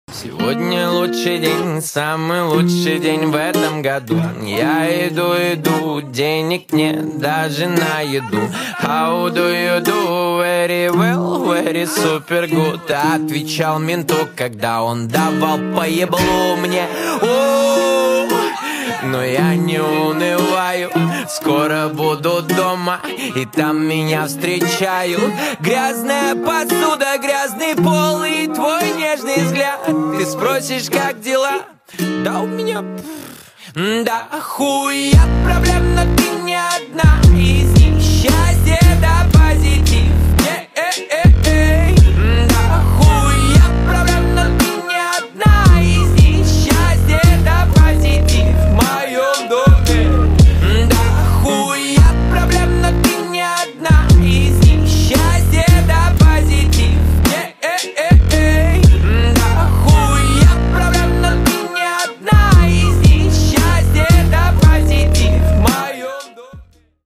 Сегодня лучший день, самый лучший день в этом году. Я иду, денег нет даже на еду. How do you do? Very well, very super good. Отвечал менту, когда он давал по еблу мне. Но я не унываю, скоро буду дома, и там меня встречают. Грязная посуда, грязный пол и твой нежный взгляд. Ты спросишь, как дела? Да у меня... Да хуя проблем, но ты не одна из них. Счастье да позитив.